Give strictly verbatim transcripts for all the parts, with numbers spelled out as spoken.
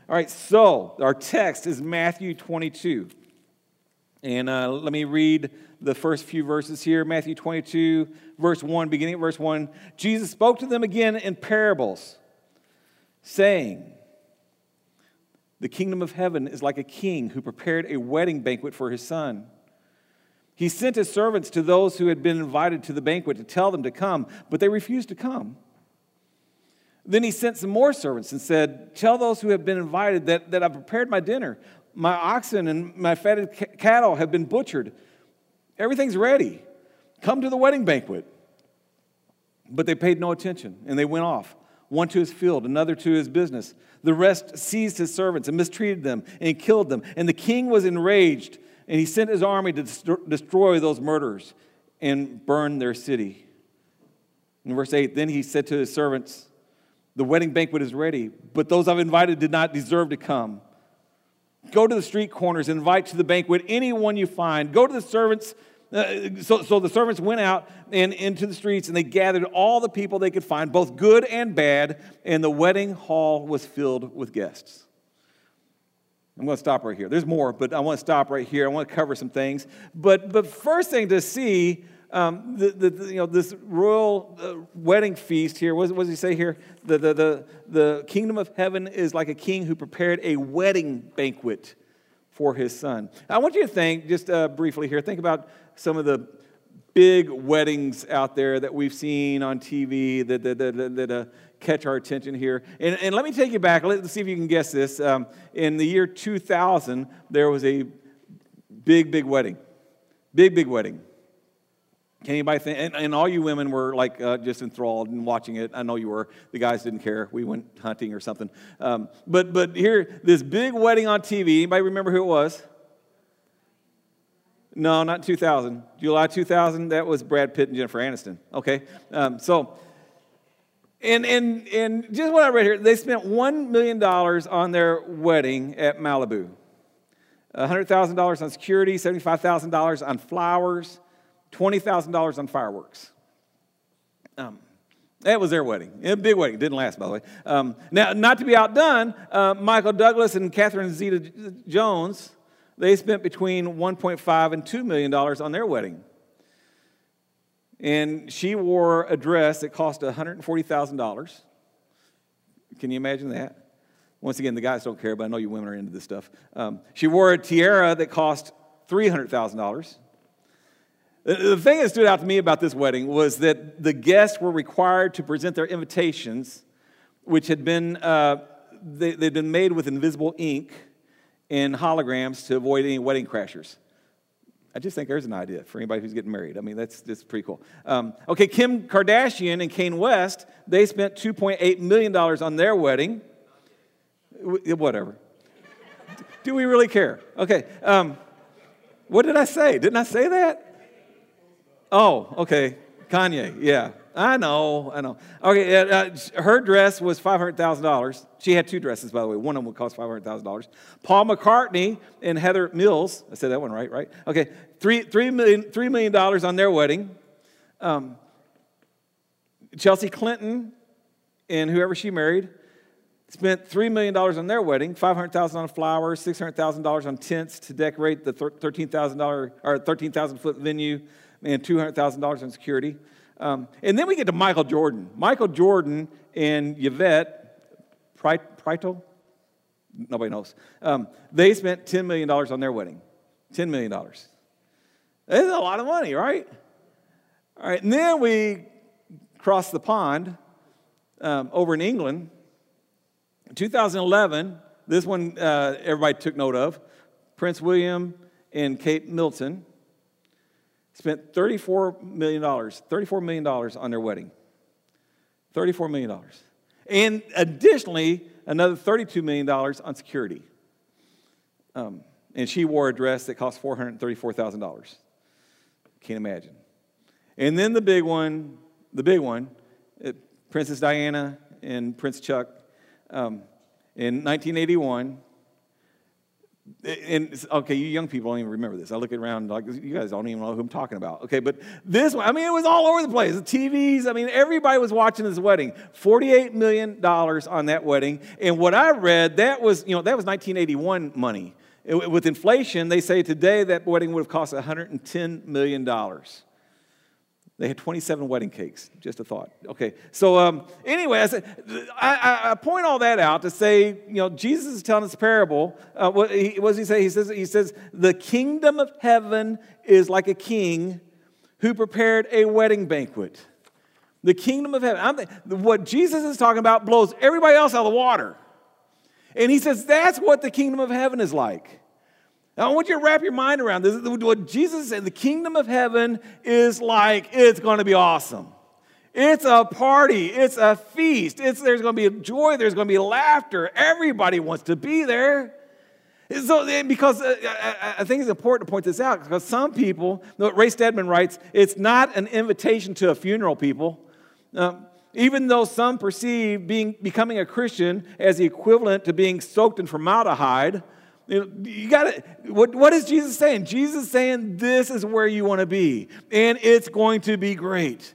All right, so our text is Matthew twenty-two. And uh, let me read the first few verses here. Matthew twenty-two, verse one, beginning at verse one. Jesus spoke to them again in parables, saying, "The kingdom of heaven is like a king who prepared a wedding banquet for his son. He sent his servants to those who had been invited to the banquet to tell them to come, but they refused to come. Then he sent some more servants and said, 'Tell those who have been invited that, that I've prepared my dinner. My oxen and my fatted c- cattle have been butchered. Everything's ready. Come to the wedding banquet.' But they paid no attention, and they went off, one to his field, another to his business. The rest seized his servants and mistreated them and killed them. And the king was enraged, and he sent his army to dest- destroy those murderers and burn their city." In verse eight, then he said to his servants, "The wedding banquet is ready, but those I've invited did not deserve to come. Go to the street corners and invite to the banquet anyone you find. Go to the servants." Uh, so, so the servants went out and into the streets, and they gathered all the people they could find, both good and bad, and the wedding hall was filled with guests. I'm going to stop right here. There's more, but I want to stop right here. I want to cover some things. But, but first thing to see, um, the, the, the, you know, this royal uh, wedding feast here. What, what does he say here? The, the, the, the kingdom of heaven is like a king who prepared a wedding banquet for his son. I want you to think, just uh, briefly here, think about some of the big weddings out there that we've seen on T V that, that, that, that uh, catch our attention here. And, and let me take you back. Let's see if you can guess this. Um, in the year two thousand, there was a big, big wedding. Big, big wedding. Can anybody think? And, and all you women were like uh, just enthralled and watching it. I know you were. The guys didn't care. We went hunting or something. Um, but but here, this big wedding on T V. Anybody remember who it was? No, not two thousand. July two thousand. That was Brad Pitt and Jennifer Aniston. Okay, um, so and and and just what I read here, they spent one million dollars on their wedding at Malibu. A hundred thousand dollars on security, seventy-five thousand dollars on flowers, twenty thousand dollars on fireworks. Um, that was their wedding. A big wedding. It didn't last, by the way. Um, now, not to be outdone, uh, Michael Douglas and Catherine Zeta-Jones, they spent between one point five and two million dollars on their wedding. And she wore a dress that cost one hundred forty thousand dollars. Can you imagine that? Once again, the guys don't care, but I know you women are into this stuff. Um, she wore a tiara that cost three hundred thousand dollars. The thing that stood out to me about this wedding was that the guests were required to present their invitations, which had been, uh, they, they'd been made with invisible ink and holograms to avoid any wedding crashers. I just think there's an idea for anybody who's getting married. I mean, that's, that's pretty cool. Um, okay, Kim Kardashian and Kanye West, they spent two point eight million dollars on their wedding. Whatever. Do we really care? Okay. Um, what did I say? Didn't I say that? Oh, okay. Kanye, yeah. I know, I know. Okay, uh, her dress was five hundred thousand dollars. She had two dresses, by the way. One of them would cost five hundred thousand dollars. Paul McCartney and Heather Mills, I said that one right, right? Okay, three, three million, three million dollars on their wedding. Um, Chelsea Clinton and whoever she married spent three million dollars on their wedding, five hundred thousand dollars on flowers, six hundred thousand dollars on tents to decorate the thirteen thousand dollars or thirteen thousand foot venue, and two hundred thousand dollars on security. Um, and then we get to Michael Jordan. Michael Jordan and Yvette Prito, nobody knows. Um, they spent ten million dollars on their wedding. ten million dollars. That's a lot of money, right? All right, and then we cross the pond um, over in England. In two thousand eleven, this one uh, everybody took note of. Prince William and Kate Middleton spent thirty-four million dollars, thirty-four million dollars on their wedding. thirty-four million dollars. And additionally, another thirty-two million dollars on security. Um, and she wore a dress that cost four hundred thirty-four thousand dollars. Can't imagine. And then the big one, the big one, it, Princess Diana and Prince Chuck, um, in nineteen eighty-one, And okay, you young people don't even remember this. I look around like you guys don't even know who I'm talking about. Okay, but this one, I mean, it was all over the place. The T Vs, I mean, everybody was watching this wedding. forty-eight million dollars on that wedding. And what I read, that was, you know, that was nineteen eighty-one money. It, with inflation, they say today that wedding would have cost one hundred ten million dollars. They had twenty-seven wedding cakes, just a thought. Okay, so um, anyway, I, said, I, I point all that out to say, you know, Jesus is telling us a parable. Uh, what, he, what does he say? He says, he says, the kingdom of heaven is like a king who prepared a wedding banquet. The kingdom of heaven. I'm, what Jesus is talking about blows everybody else out of the water. And he says, that's what the kingdom of heaven is like. Now, I want you to wrap your mind around this. What Jesus said, the kingdom of heaven is like, it's going to be awesome. It's a party. It's a feast. It's, there's going to be joy. There's going to be laughter. Everybody wants to be there. So, because uh, I, I think it's important to point this out, because some people, Ray Stedman writes, it's not an invitation to a funeral, people. Um, even though some perceive being becoming a Christian as the equivalent to being soaked in formaldehyde, You, know, you got to. What, what is Jesus saying? Jesus is saying this is where you want to be, and it's going to be great.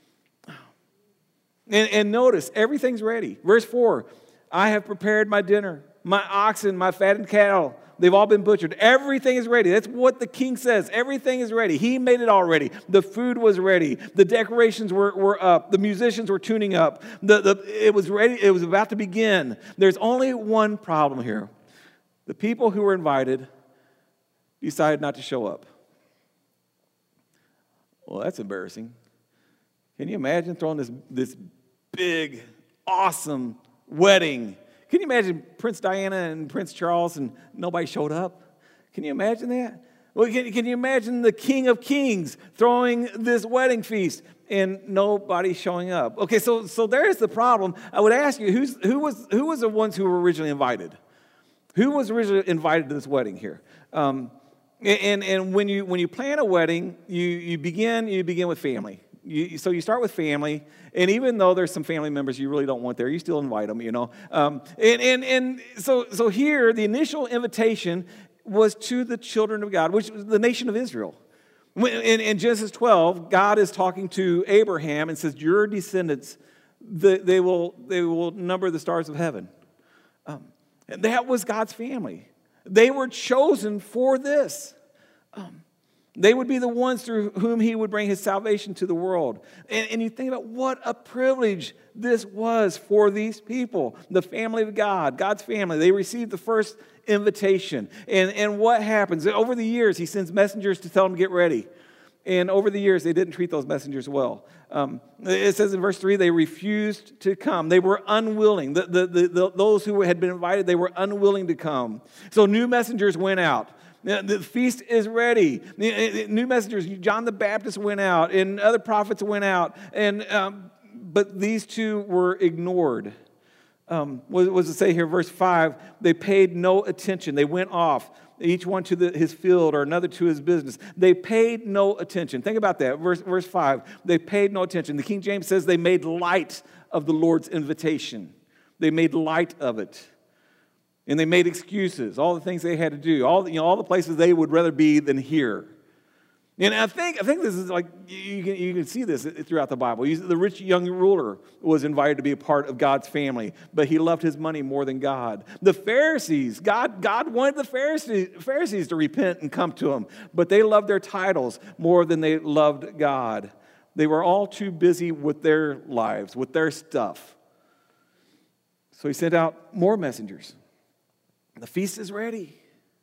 And, and notice, everything's ready. Verse four, I have prepared my dinner. My oxen, my fattened cattle, they've all been butchered. Everything is ready. That's what the king says. Everything is ready. He made it all ready. The food was ready. The decorations were, were up. The musicians were tuning up. The, the, it was ready. It was about to begin. There's only one problem here. The people who were invited decided not to show up. Well, that's embarrassing. Can you imagine throwing this, this big, awesome wedding? Can you imagine Prince Diana and Prince Charles and nobody showed up? Can you imagine that? Well, can, can you imagine the King of Kings throwing this wedding feast and nobody showing up? Okay, so, so there's the problem. I would ask you, who's, who was, who was the ones who were originally invited? Who was originally invited to this wedding here? Um, and and when you when you plan a wedding, you you begin you begin with family. You, so you start with family, and even though there's some family members you really don't want there, you still invite them. You know, um, and and and so so here the initial invitation was to the children of God, which was the nation of Israel. In, in Genesis twelve, God is talking to Abraham and says, "Your descendants, the, they will they will number the stars of heaven." Um, And that was God's family. They were chosen for this. Um, they would be the ones through whom he would bring his salvation to the world. And, and you think about what a privilege this was for these people, the family of God, God's family. They received the first invitation. And, and what happens? Over the years, he sends messengers to tell them to get ready. And over the years, they didn't treat those messengers well. Um, it says in verse three, they refused to come. They were unwilling. The, the, the, the, those who had been invited, they were unwilling to come. So new messengers went out. The feast is ready. New messengers, John the Baptist went out, and other prophets went out. And um, but these two were ignored. Um, what does it say here? Verse five, they paid no attention. They went off. Each one to the, his field or another to his business. They paid no attention. Think about that. Verse, verse five, they paid no attention. The King James says they made light of the Lord's invitation. They made light of it. And they made excuses, all the things they had to do, all the, you know, all the places they would rather be than here. And I think I think this is like, you can, you can see this throughout the Bible. The rich young ruler was invited to be a part of God's family, but he loved his money more than God. The Pharisees, God, God wanted the Pharisees, Pharisees to repent and come to him, but they loved their titles more than they loved God. They were all too busy with their lives, with their stuff. So he sent out more messengers. The feast is ready.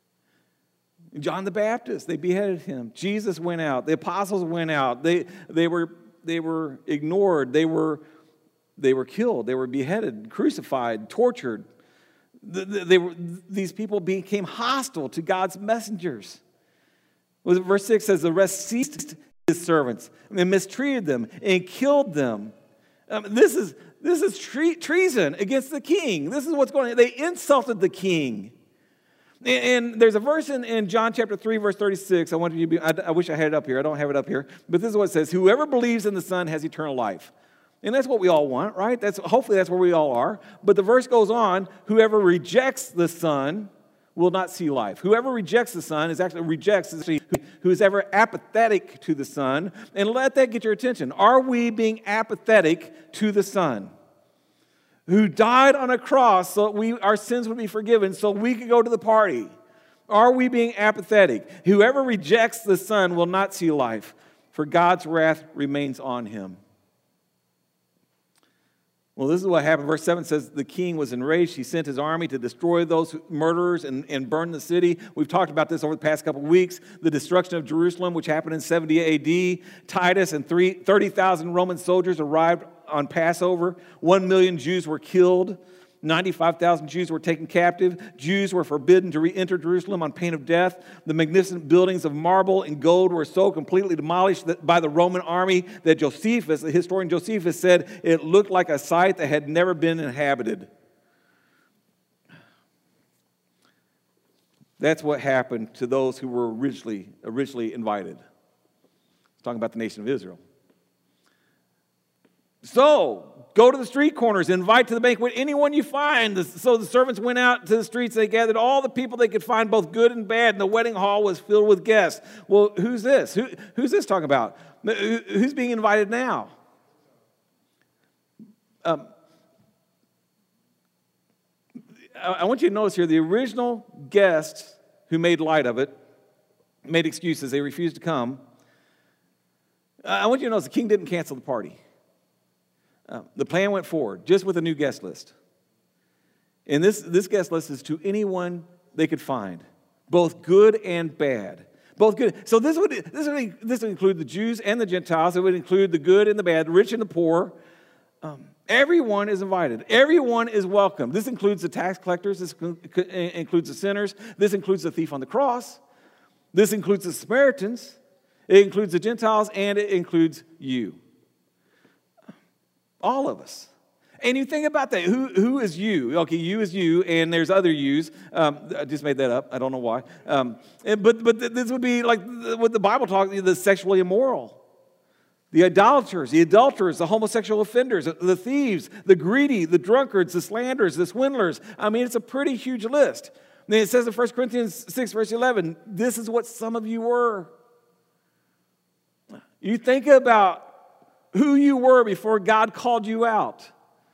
John the Baptist, they beheaded him. Jesus went out. The apostles went out. They, they, were, they were ignored. They were, they were killed. They were beheaded, crucified, tortured. They, they were, these people became hostile to God's messengers. Verse six says, the rest seized his servants and mistreated them and killed them. Um, this is, this is tre- treason against the king. This is what's going on. They insulted the king. And there's a verse in, in John chapter three, verse thirty-six. I want you to be, I, I wish I had it up here. I don't have it up here. But this is what it says. Whoever believes in the Son has eternal life. And that's what we all want, right? That's hopefully that's where we all are. But the verse goes on, whoever rejects the Son will not see life. Whoever rejects the Son is actually rejects who, who is ever apathetic to the Son. And let that get your attention. Are we being apathetic to the Son, who died on a cross so that we, our sins would be forgiven so we could go to the party? Are we being apathetic? Whoever rejects the Son will not see life, for God's wrath remains on him. Well, this is what happened. Verse seven says, the king was enraged. He sent his army to destroy those murderers and, and burn the city. We've talked about this over the past couple of weeks. The destruction of Jerusalem, which happened in seventy A D. Titus and thirty thousand Roman soldiers arrived on Passover. One million Jews were killed. ninety-five thousand Jews were taken captive. Jews were forbidden to re-enter Jerusalem on pain of death. The magnificent buildings of marble and gold were so completely demolished by the Roman army that Josephus, the historian Josephus, said it looked like a site that had never been inhabited. That's what happened to those who were originally, originally invited. Talking about the nation of Israel. So, go to the street corners, invite to the banquet anyone you find. So the servants went out to the streets. They gathered all the people they could find, both good and bad, and the wedding hall was filled with guests. Well, who's this? Who, who's this talking about? Who's being invited now? Um, I want you to notice here, the original guests who made light of it made excuses. They refused to come. I want you to notice the king didn't cancel the party. Uh, the plan went forward, just with a new guest list. And this, this guest list is to anyone they could find, both good and bad. Both good. So this would, this would, this would include the Jews and the Gentiles. It would include the good and the bad, the rich and the poor. Um, everyone is invited. Everyone is welcome. This includes the tax collectors. This includes the sinners. This includes the thief on the cross. This includes the Samaritans. It includes the Gentiles, and it includes you. All of us. And you think about that. Who, who is you? Okay, you is you, and there's other yous. Um, I just made that up. I don't know why. Um, but but this would be like what the Bible talks, the sexually immoral, the idolaters, the adulterers, the homosexual offenders, the thieves, the greedy, the drunkards, the slanderers, the swindlers. I mean, it's a pretty huge list. And it says in First Corinthians six, verse eleven, this is what some of you were. You think about who you were before God called you out.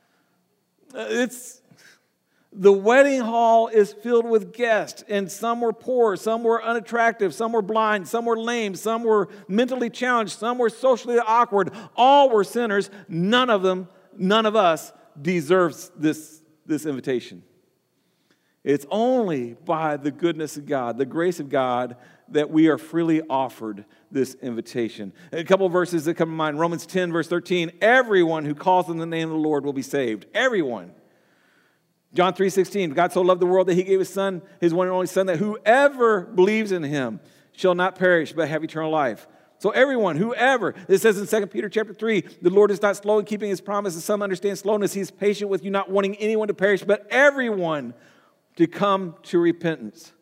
It's the wedding hall is filled with guests, and some were poor, some were unattractive, some were blind, some were lame, some were mentally challenged, some were socially awkward. All were sinners. None of them, none of us deserves this, this invitation. It's only by the goodness of God, the grace of God, that we are freely offered this invitation. A couple of verses that come to mind. Romans ten, verse thirteen. Everyone who calls on the name of the Lord will be saved. Everyone. John three sixteen. God so loved the world that he gave his son, his one and only son, that whoever believes in him shall not perish but have eternal life. So everyone, whoever. It says in Second Peter chapter three, the Lord is not slow in keeping his promise, as some understand slowness. He is patient with you, not wanting anyone to perish, but everyone to come to repentance.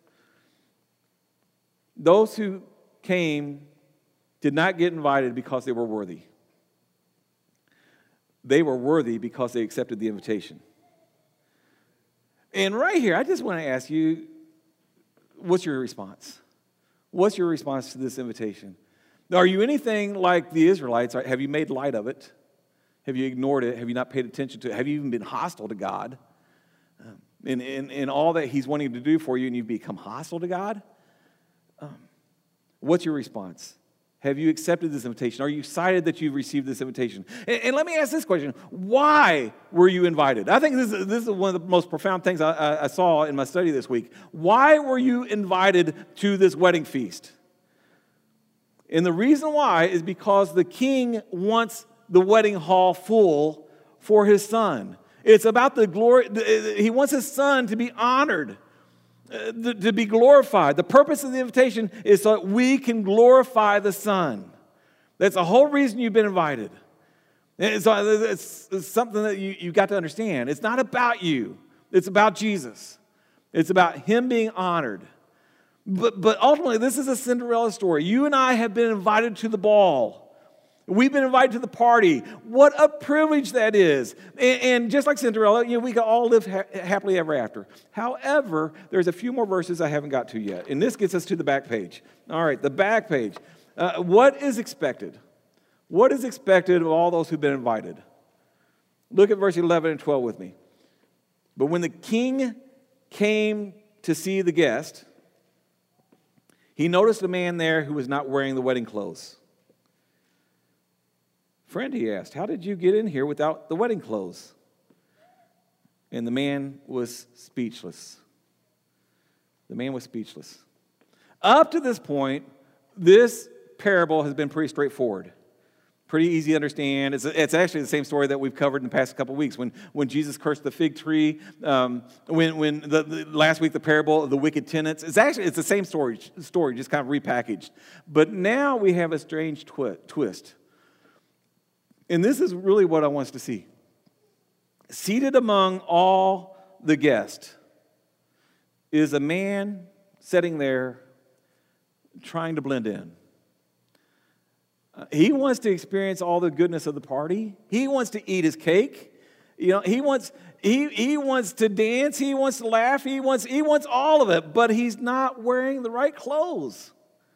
Those who came did not get invited because they were worthy. They were worthy because they accepted the invitation. And right here, I just want to ask you, what's your response? What's your response to this invitation? Are you anything like the Israelites? Have you made light of it? Have you ignored it? Have you not paid attention to it? Have you even been hostile to God? Um, in, in, in all that he's wanting to do for you, and you've become hostile to God? Um, what's your response? Have you accepted this invitation? Are you excited that you've received this invitation? And, and let me ask this question. Why were you invited? I think this is, this is one of the most profound things I, I, I saw in my study this week. Why were you invited to this wedding feast? And the reason why is because the king wants the wedding hall full for his son. It's about the glory. He wants his son to be honored, to be glorified. The purpose of the invitation is so that we can glorify the Son. That's the whole reason you've been invited. And so it's, it's something that you, you've got to understand. It's not about you. It's about Jesus. It's about him being honored. But, but ultimately, this is a Cinderella story. You and I have been invited to the ball. We've been invited to the party. What a privilege that is. And, and just like Cinderella, you know, we can all live ha- happily ever after. However, there's a few more verses I haven't got to yet. And this gets us to the back page. All right, the back page. Uh, what is expected? What is expected of all those who've been invited? Look at verse eleven and twelve with me. But when the king came to see the guest, he noticed a man there who was not wearing the wedding clothes. Friend, he asked, how did you get in here without the wedding clothes? And the man was speechless. The man was speechless. Up to this point, this parable has been pretty straightforward. Pretty easy to understand. It's, it's actually the same story that we've covered in the past couple of weeks. When, when Jesus cursed the fig tree, um, when, when the, the, last week the parable of the wicked tenants. It's actually it's the same story, story, just kind of repackaged. But now we have a strange twi- twist. And this is really what I want us to see. Seated among all the guests is a man sitting there trying to blend in. He wants to experience all the goodness of the party. He wants to eat his cake. You know, he wants he he wants to dance. He wants to laugh. He wants he wants all of it, but he's not wearing the right clothes.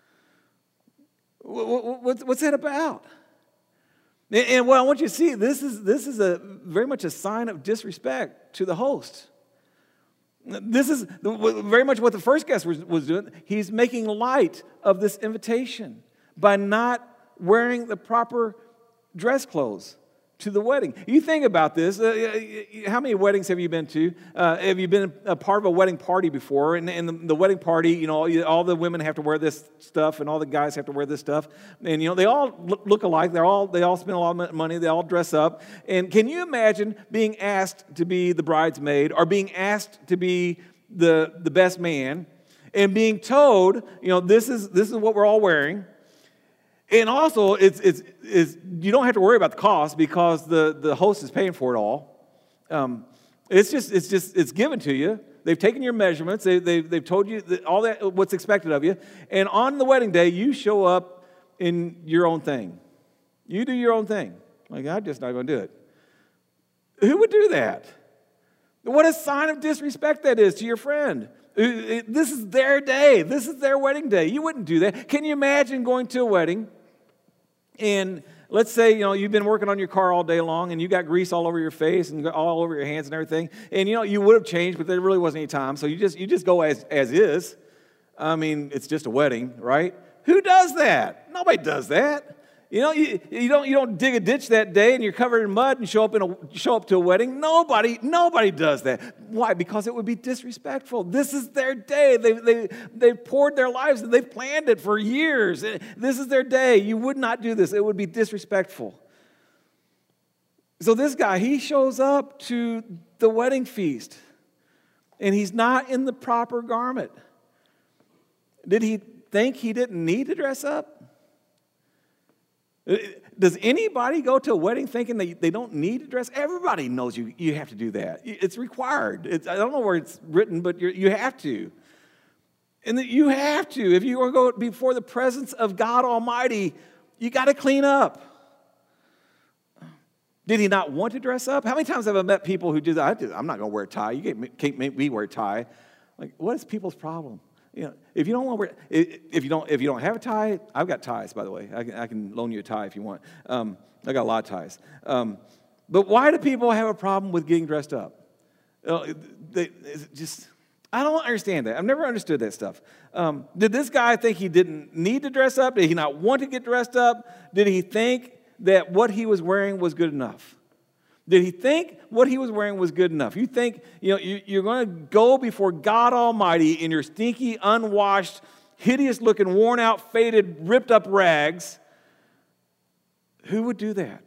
What's what's that about? And what I want you to see, this is this is a very much a sign of disrespect to the host. This is very much what the first guest was, was doing. He's making light of this invitation by not wearing the proper dress clothes to the wedding. You think about this. Uh, how many weddings have you been to? Uh, have you been a part of a wedding party before? And, and the, the wedding party, you know, all the women have to wear this stuff, and all the guys have to wear this stuff. And you know, they all look alike. They're all they all spend a lot of money. They all dress up. And can you imagine being asked to be the bridesmaid, or being asked to be the the best man, and being told, you know, this is this is what we're all wearing. And also, it's, it's, it's, you don't have to worry about the cost because the, the host is paying for it all. Um, it's just it's just it's given to you. They've taken your measurements. They, they, they've told you that all that what's expected of you. And on the wedding day, you show up in your own thing. You do your own thing. Like, I'm just not going to do it. Who would do that? What a sign of disrespect that is to your friend. This is their day. This is their wedding day. You wouldn't do that. Can you imagine going to a wedding and let's say, you know, you've been working on your car all day long and you got grease all over your face and all over your hands and everything. And, you know, you would have changed, but there really wasn't any time. So you just you just go as, as is. I mean, it's just a wedding, right? Who does that? Nobody does that. You know, you, you don't you don't dig a ditch that day and you're covered in mud and show up in a show up to a wedding. Nobody nobody does that. Why? Because it would be disrespectful. This is their day. They they they've poured their lives and they've planned it for years. This is their day. You would not do this. It would be disrespectful. So this guy, he shows up to the wedding feast and he's not in the proper garment. Did he think he didn't need to dress up? Does anybody go to a wedding thinking they, they don't need to dress? Everybody knows you, you have to do that. It's required. It's, I don't know where it's written, but you're, you have to. And that you have to. If you want to go before the presence of God Almighty, you got to clean up. Did he not want to dress up? How many times have I met people who do that? I'm not going to wear a tie. You can't make me wear a tie. Like, what is people's problem? You know, if you don't want to wear, if you don't, if you don't have a tie, I've got ties, by the way. I can, I can loan you a tie if you want. Um, I got a lot of ties. Um, but why do people have a problem with getting dressed up? Uh, they, just, I don't understand that. I've never understood that stuff. Um, did this guy think he didn't need to dress up? Did he not want to get dressed up? Did he think that what he was wearing was good enough? Did he think what he was wearing was good enough? You think, you know, you, you're going to go before God Almighty in your stinky, unwashed, hideous-looking, worn-out, faded, ripped-up rags? Who would do that?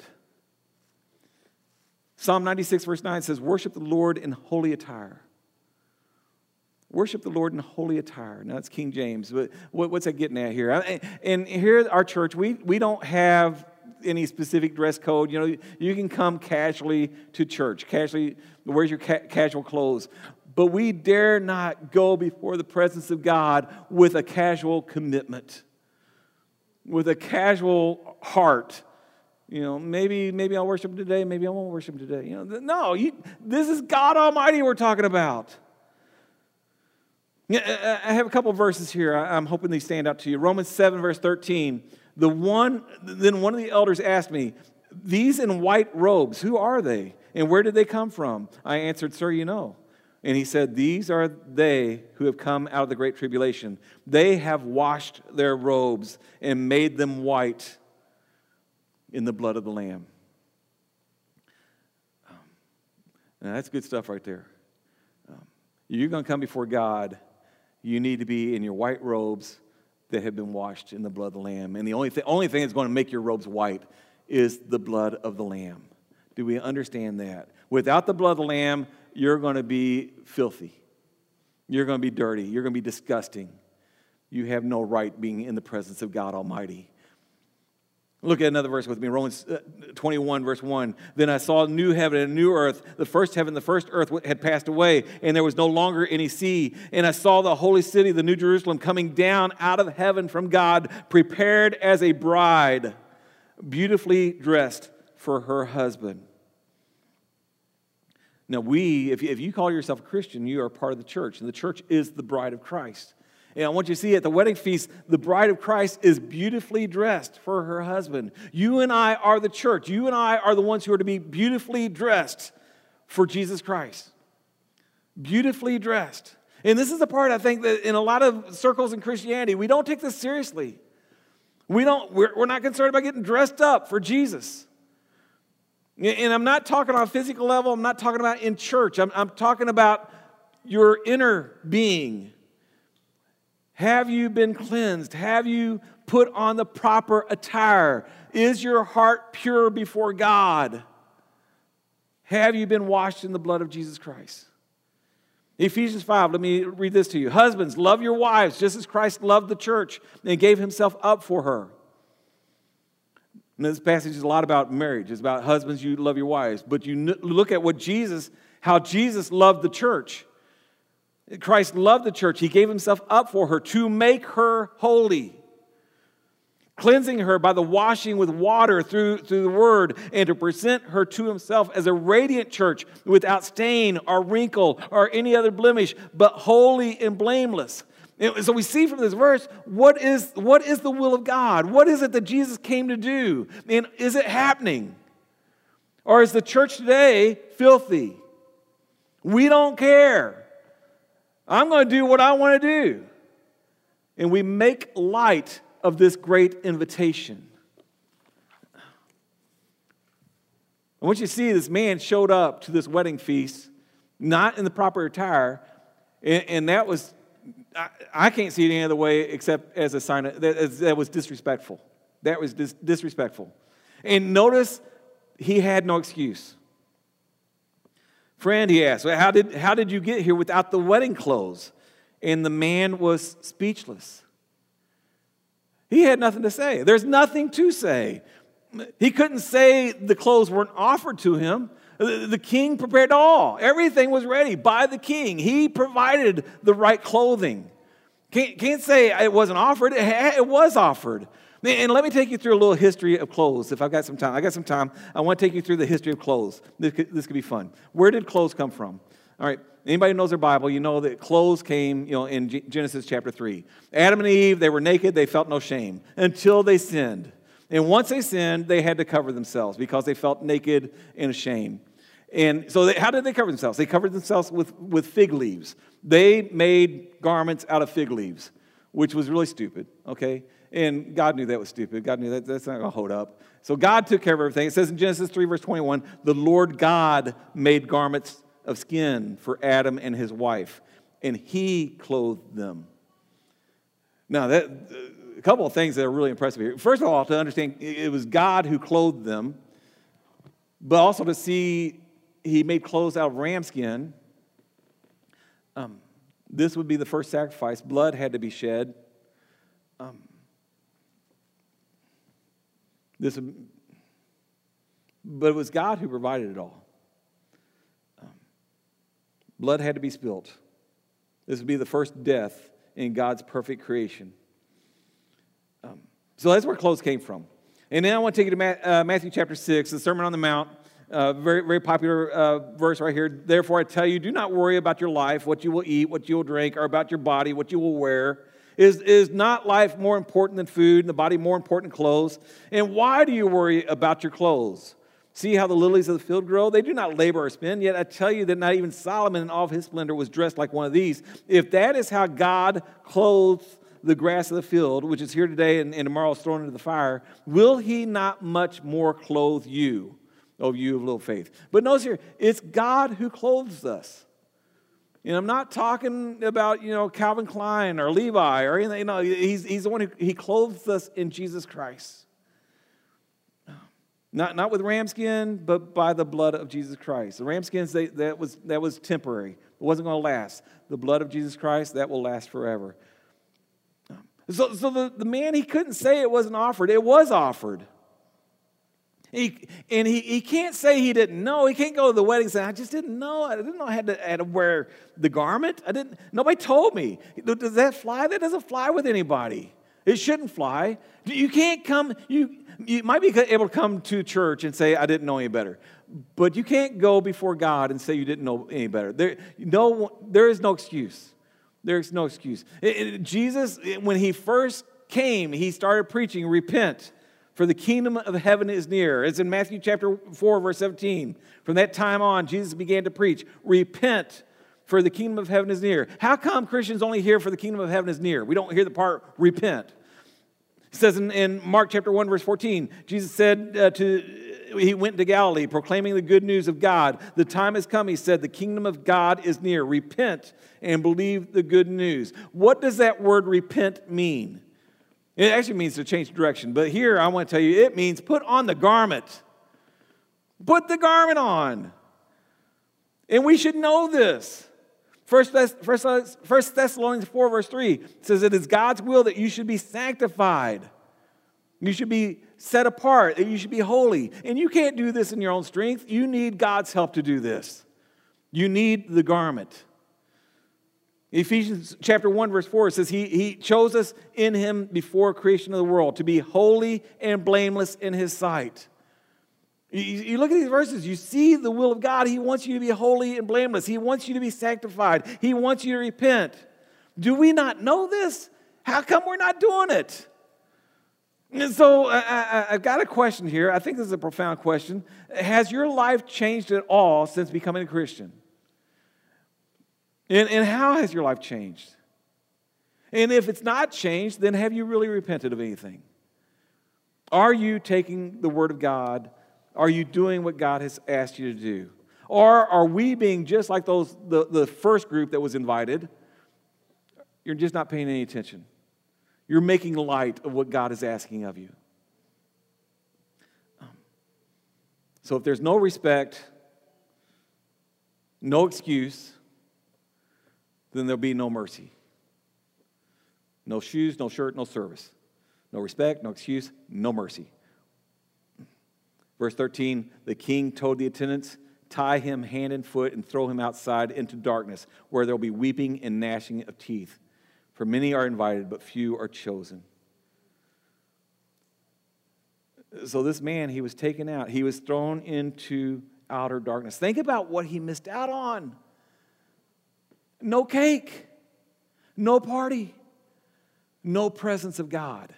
Psalm ninety-six, verse nine says, worship the Lord in holy attire. Worship the Lord in holy attire. Now, that's King James, but what's that getting at here? And here at our church, we, we don't have any specific dress code. You know, you can come casually to church, casually, where's your ca- casual clothes? But we dare not go before the presence of God with a casual commitment, with a casual heart You know, maybe maybe I'll worship him today, maybe I won't worship him today. You know, no, you, this is God Almighty we're talking about. Yeah, I have a couple of verses here. I'm hoping they stand out to you. Romans seven, verse thirteen. The one, then one of the elders asked me, these in white robes, who are they? And where did they come from? I answered, sir, you know. And he said, these are they who have come out of the great tribulation. They have washed their robes and made them white in the blood of the Lamb. Um, now that's good stuff right there. Um, you're going to come before God. You need to be in your white robes that have been washed in the blood of the Lamb. And the only, th- only thing that's going to make your robes white is the blood of the Lamb. Do we understand that? Without the blood of the Lamb, you're going to be filthy. You're going to be dirty. You're going to be disgusting. You have no right being in the presence of God Almighty. Look at another verse with me, Romans twenty-one, verse one. Then I saw a new heaven and a new earth. The first heaven, the first earth had passed away, and there was no longer any sea. And I saw the holy city, the new Jerusalem, coming down out of heaven from God, prepared as a bride, beautifully dressed for her husband. Now we, if you, if you call yourself a Christian, you are part of the church, and the church is the bride of Christ. And I want you to see at the wedding feast, the bride of Christ is beautifully dressed for her husband. You and I are the church. You and I are the ones who are to be beautifully dressed for Jesus Christ. Beautifully dressed. And this is the part I think that in a lot of circles in Christianity, we don't take this seriously. We don't, we're, we're not concerned about getting dressed up for Jesus. And I'm not talking on a physical level. I'm not talking about in church. I'm, I'm talking about your inner being. Have you been cleansed? Have you put on the proper attire? Is your heart pure before God? Have you been washed in the blood of Jesus Christ? Ephesians five, let me read this to you. Husbands, love your wives just as Christ loved the church and gave himself up for her. And this passage is a lot about marriage. It's about husbands, you love your wives. But you look at what Jesus, how Jesus loved the church. Christ loved the church. He gave himself up for her to make her holy, cleansing her by the washing with water through, through the word, and to present her to himself as a radiant church without stain or wrinkle or any other blemish, but holy and blameless. And so we see from this verse, what is, what is the will of God? What is it that Jesus came to do? And is it happening? Or is the church today filthy? We don't care. I'm going to do what I want to do. And we make light of this great invitation. I want you to see this man showed up to this wedding feast, not in the proper attire, and, and that was, I, I can't see it any other way except as a sign of, that, that was disrespectful. That was dis, disrespectful. And notice, he had no excuse. Friend, he asked, how did, how did you get here without the wedding clothes? And the man was speechless. He had nothing to say. There's nothing to say. He couldn't say the clothes weren't offered to him. The king prepared all. Everything was ready by the king. He provided the right clothing. Can't, can't say it wasn't offered. It, it was offered. And let me take you through a little history of clothes, if I've got some time. I got some time. I want to take you through the history of clothes. This could, this could be fun. Where did clothes come from? All right. Anybody who knows their Bible, you know that clothes came, you know, in Genesis chapter three. Adam and Eve, they were naked. They felt no shame until they sinned. And once they sinned, they had to cover themselves because they felt naked and ashamed. And so they, how did they cover themselves? They covered themselves with, with fig leaves. They made garments out of fig leaves, which was really stupid, okay? And God knew that was stupid. God knew that that's not going to hold up. So God took care of everything. It says in Genesis three, verse twenty-one, the Lord God made garments of skin for Adam and his wife, and he clothed them. Now, that, a couple of things that are really impressive here. First of all, to understand, it was God who clothed them, but also to see he made clothes out of ram skin. Um, this would be the first sacrifice. Blood had to be shed. Um, this, but it was God who provided it all. Um, blood had to be spilt. This would be the first death in God's perfect creation. Um, so that's where clothes came from. And then I want to take you to Ma- uh, Matthew chapter six, the Sermon on the Mount. Uh, very, very popular uh, verse right here. Therefore, I tell you, do not worry about your life, what you will eat, what you will drink, or about your body, what you will wear. Is, is not life more important than food, and the body more important than clothes? And why do you worry about your clothes? See how the lilies of the field grow? They do not labor or spin, yet I tell you that not even Solomon in all of his splendor was dressed like one of these. If that is how God clothes the grass of the field, which is here today and, and tomorrow is thrown into the fire, will he not much more clothe you, O you of little faith? But notice here, it's God who clothes us. And I'm not talking about, you know, Calvin Klein or Levi or anything. You know, he's, he's the one who he clothes us in Jesus Christ. Not, not with ram skin, but by the blood of Jesus Christ. The ram skins, they, that, was, that was temporary. It wasn't going to last. The blood of Jesus Christ, that will last forever. So, so the, the man, he couldn't say it wasn't offered. It was offered. He, and he, he can't say he didn't know. He can't go to the wedding and say, I just didn't know. I didn't know I had to, I had to wear the garment. I didn't. Nobody told me. Does that fly? That doesn't fly with anybody. It shouldn't fly. You can't come, you, you might be able to come to church and say, I didn't know any better. But you can't go before God and say you didn't know any better. There, no, there is no excuse. There's no excuse. It, it, Jesus, when he first came, he started preaching, repent, for the kingdom of heaven is near. It's in Matthew chapter four, verse seventeen. From that time on, Jesus began to preach, repent, for the kingdom of heaven is near. How come Christians only hear for the kingdom of heaven is near? We don't hear the part, repent. It says in, in Mark chapter one, verse fourteen, Jesus said uh, to, he went to Galilee proclaiming the good news of God. The time has come, he said, the kingdom of God is near. Repent and believe the good news. What does that word repent mean? It actually means to change direction. But here I want to tell you, it means put on the garment. Put the garment on. And we should know this. First Thessalonians four, verse three says it is God's will that you should be sanctified. You should be set apart. That you should be holy. And you can't do this in your own strength. You need God's help to do this. You need the garment. Ephesians chapter one, verse four says he, he chose us in him before creation of the world to be holy and blameless in his sight. You, you look at these verses, you see the will of God. He wants you to be holy and blameless. He wants you to be sanctified. He wants you to repent. Do we not know this? How come we're not doing it? And so I, I, I've got a question here. I think this is a profound question. Has your life changed at all since becoming a Christian? And, and how has your life changed? And if it's not changed, then have you really repented of anything? Are you taking the Word of God? Are you doing what God has asked you to do? Or are we being just like those the, the first group that was invited? You're just not paying any attention. You're making light of what God is asking of you. So if there's no respect, no excuse, then there'll be no mercy. No shoes, no shirt, no service. No respect, no excuse, no mercy. Verse thirteen, the king told the attendants, tie him hand and foot and throw him outside into darkness, where there will be weeping and gnashing of teeth. For many are invited, but few are chosen. So this man, he was taken out. He was thrown into outer darkness. Think about what he missed out on. No cake, no party, no presence of God.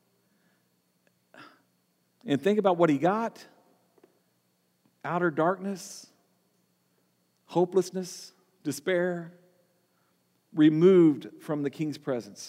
And think about what he got. Outer darkness, hopelessness, despair, removed from the king's presence.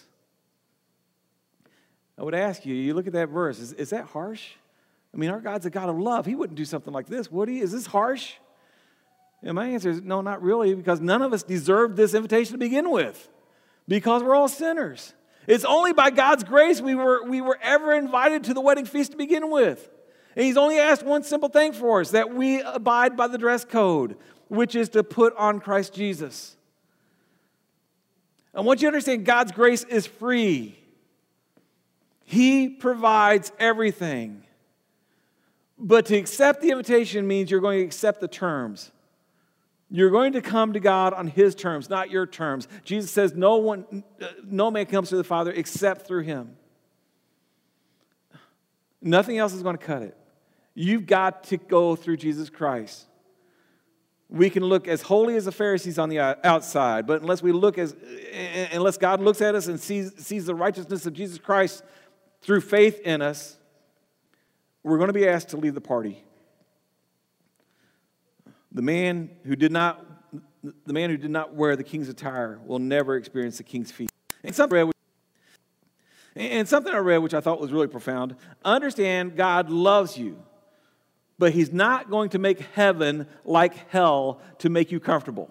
I would ask you, you look at that verse, is, is that harsh? I mean, our God's a God of love. He wouldn't do something like this, would he? Is this harsh? And my answer is no, not really, because none of us deserved this invitation to begin with, because we're all sinners. It's only by God's grace we were, we were ever invited to the wedding feast to begin with. And he's only asked one simple thing for us, that we abide by the dress code, which is to put on Christ Jesus. I want you to understand God's grace is free. He provides everything. But to accept the invitation means you're going to accept the terms. You're going to come to God on his terms, not your terms. Jesus says no one, no man comes to the Father except through him. Nothing else is going to cut it. You've got to go through Jesus Christ. We can look as holy as the Pharisees on the outside, but unless we look as, unless God looks at us and sees, sees the righteousness of Jesus Christ through faith in us, we're going to be asked to leave the party. The man who did not, the man who did not wear the king's attire will never experience the king's feast. And something I read, and something I read which I thought was really profound. Understand, God loves you. But he's not going to make heaven like hell to make you comfortable.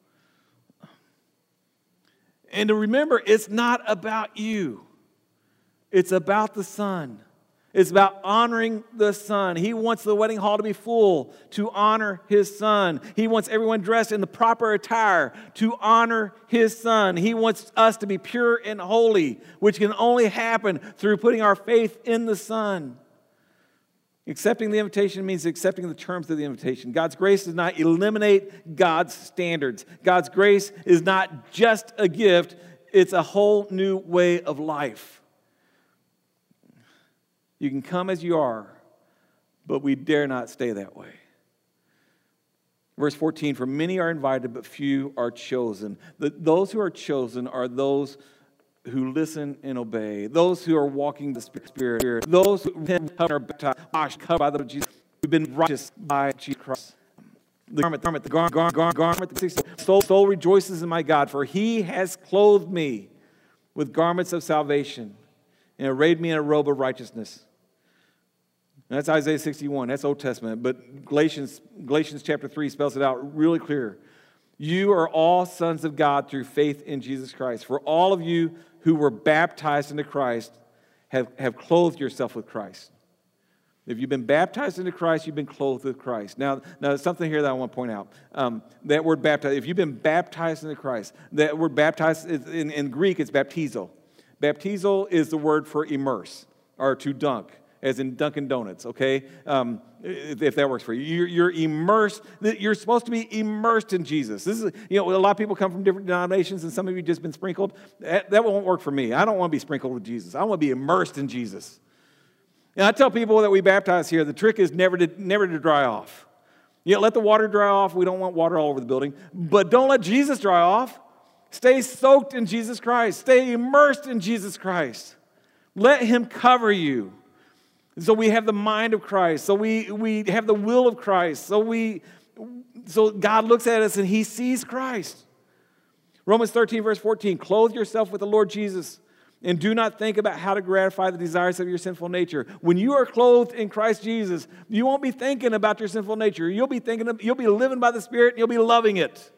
And to remember, it's not about you. It's about the Son. It's about honoring the Son. He wants the wedding hall to be full to honor his Son. He wants everyone dressed in the proper attire to honor his Son. He wants us to be pure and holy, which can only happen through putting our faith in the Son. Accepting the invitation means accepting the terms of the invitation. God's grace does not eliminate God's standards. God's grace is not just a gift, it's a whole new way of life. You can come as you are, but we dare not stay that way. Verse fourteen, for many are invited, but few are chosen. The, those who are chosen are those who listen and obey, those who are walking the Spirit, those who are baptized, washed, covered by the blood of Jesus, who've been righteous by Jesus Christ. The garment, the garment, the garment, garment, garment, the soul, soul rejoices in my God, for he has clothed me with garments of salvation and arrayed me in a robe of righteousness. And that's Isaiah sixty-one, that's Old Testament, but Galatians, Galatians chapter three spells it out really clear. You are all sons of God through faith in Jesus Christ. For all of you who were baptized into Christ have, have clothed yourself with Christ. If you've been baptized into Christ, you've been clothed with Christ. Now, now there's something here that I want to point out. Um, that word baptized, if you've been baptized into Christ, that word baptized, is, in, in Greek, it's baptizo. Baptizo is the word for immerse, or to dunk, as in Dunkin' Donuts, okay? Um, if that works for you. You're, you're immersed. You're supposed to be immersed in Jesus. This is, you know, a lot of people come from different denominations, and some of you just been sprinkled. That, that won't work for me. I don't want to be sprinkled with Jesus. I want to be immersed in Jesus. And I tell people that we baptize here, the trick is never to, never to dry off. You know, let the water dry off. We don't want water all over the building. But don't let Jesus dry off. Stay soaked in Jesus Christ. Stay immersed in Jesus Christ. Let him cover you. So we have the mind of Christ. So we, we have the will of Christ. So we so God looks at us and he sees Christ. Romans thirteen, verse fourteen, clothe yourself with the Lord Jesus and do not think about how to gratify the desires of your sinful nature. When you are clothed in Christ Jesus, you won't be thinking about your sinful nature. You'll be thinking of, you'll be living by the Spirit and you'll be loving it.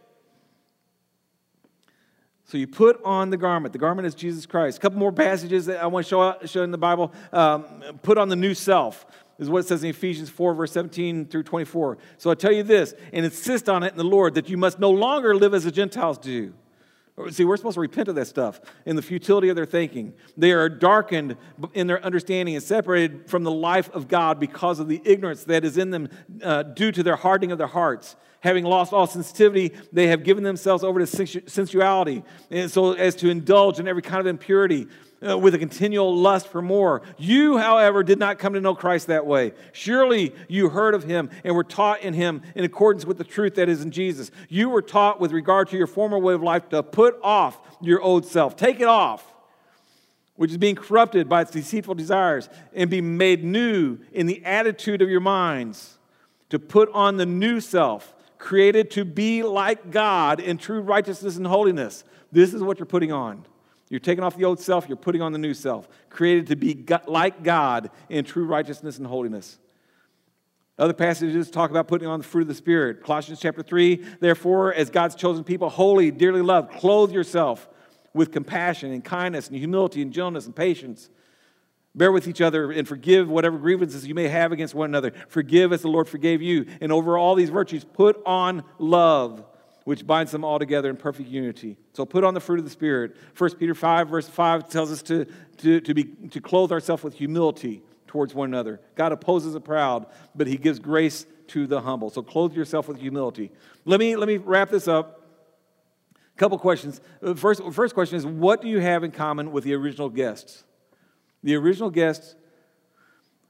So you put on the garment. The garment is Jesus Christ. A couple more passages that I want to show, out, show in the Bible. Um, put on the new self is what it says in Ephesians four, verse seventeen through twenty-four. So I tell you this, and insist on it in the Lord, that you must no longer live as the Gentiles do. See, we're supposed to repent of that stuff in the futility of their thinking. They are darkened in their understanding and separated from the life of God because of the ignorance that is in them uh, due to their hardening of their hearts. Having lost all sensitivity, they have given themselves over to sensuality, and so as to indulge in every kind of impurity uh, with a continual lust for more. You, however, did not come to know Christ that way. Surely you heard of him and were taught in him in accordance with the truth that is in Jesus. You were taught with regard to your former way of life to put off your old self. Take it off, which is being corrupted by its deceitful desires, and be made new in the attitude of your minds, to put on the new self, created to be like God in true righteousness and holiness. This is what you're putting on. You're taking off the old self, you're putting on the new self, created to be like God in true righteousness and holiness. Other passages talk about putting on the fruit of the Spirit. Colossians chapter three, therefore, as God's chosen people, holy, dearly loved, clothe yourself with compassion and kindness and humility and gentleness and patience. Bear with each other and forgive whatever grievances you may have against one another. Forgive as the Lord forgave you. And over all these virtues, put on love, which binds them all together in perfect unity. So put on the fruit of the Spirit. First Peter five, verse five tells us to, to, to, be, to clothe ourselves with humility towards one another. God opposes the proud, but he gives grace to the humble. So clothe yourself with humility. Let me, let me wrap this up. A couple questions. First, first question is, what do you have in common with the original guests? The original guests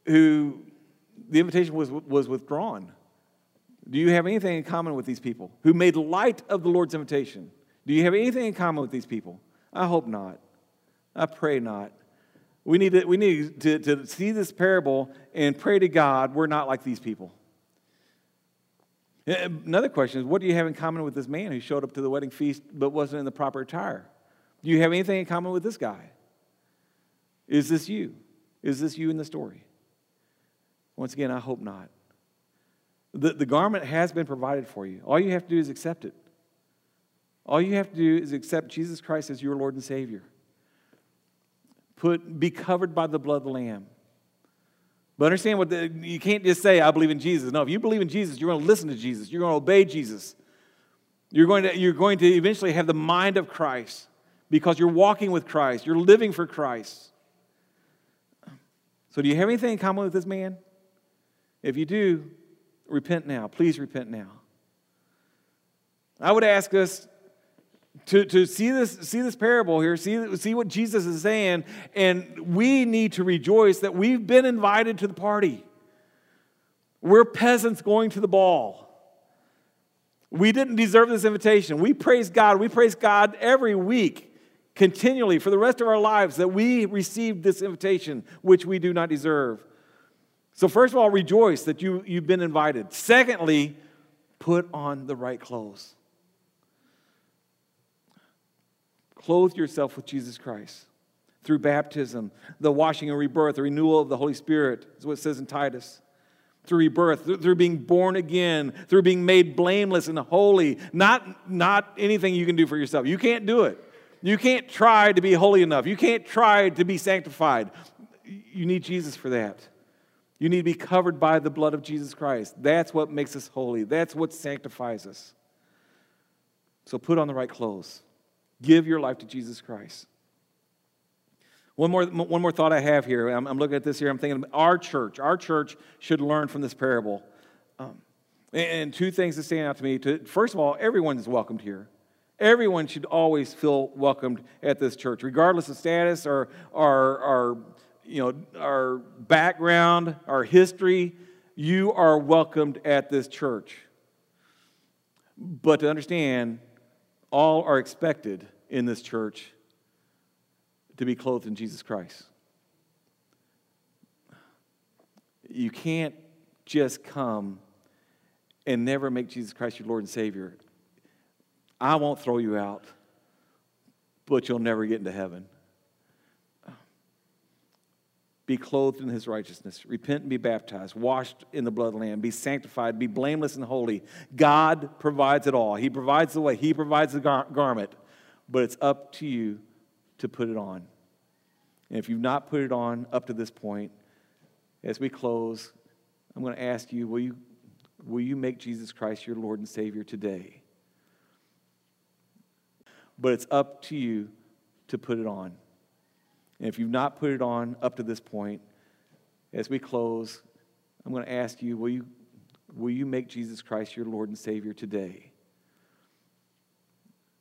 who the invitation was, was withdrawn. Do you have anything in common with these people who made light of the Lord's invitation? Do you have anything in common with these people? I hope not. I pray not. We need to, we need to, to see this parable and pray to God we're not like these people. Another question is, what do you have in common with this man who showed up to the wedding feast but wasn't in the proper attire? Do you have anything in common with this guy? Is this you? Is this you in the story? Once again, I hope not. The, the garment has been provided for you. All you have to do is accept it. All you have to do is accept Jesus Christ as your Lord and Savior. Put, be covered by the blood of the Lamb. But understand, what the, you can't just say, I believe in Jesus. No, if you believe in Jesus, you're going to listen to Jesus. You're going to obey Jesus. You're going to, you're going to eventually have the mind of Christ because you're walking with Christ. You're living for Christ. So do you have anything in common with this man? If you do, repent now. Please repent now. I would ask us to, to see this, see this parable here, see, see what Jesus is saying, and we need to rejoice that we've been invited to the party. We're peasants going to the ball. We didn't deserve this invitation. We praise God. We praise God every week, continually, for the rest of our lives, that we received this invitation, which we do not deserve. So first of all, rejoice that you, you've been invited. Secondly, put on the right clothes. Clothe yourself with Jesus Christ through baptism, the washing and rebirth, the renewal of the Holy Spirit, is what it says in Titus. Through rebirth, through, through being born again, through being made blameless and holy, not, not anything you can do for yourself. You can't do it. You can't try to be holy enough. You can't try to be sanctified. You need Jesus for that. You need to be covered by the blood of Jesus Christ. That's what makes us holy. That's what sanctifies us. So put on the right clothes. Give your life to Jesus Christ. One more, one more thought I have here. I'm, I'm looking at this here. I'm thinking our church. Our church should learn from this parable. Um, and two things that stand out to me. To, first of all, everyone is welcomed here. Everyone should always feel welcomed at this church, regardless of status or our, our, you know, our background, our history. You are welcomed at this church. But to understand, all are expected in this church to be clothed in Jesus Christ. You can't just come and never make Jesus Christ your Lord and Savior. I won't throw you out, but you'll never get into heaven. Be clothed in his righteousness. Repent and be baptized. Washed in the blood of the Lamb. Be sanctified. Be blameless and holy. God provides it all. He provides the way. He provides the gar- garment. But it's up to you to put it on. And if you've not put it on up to this point, as we close, I'm going to ask you, will you, will you make Jesus Christ your Lord and Savior today? But it's up to you to put it on. And if you've not put it on up to this point, as we close, I'm going to ask you, will you, will you make Jesus Christ your Lord and Savior today?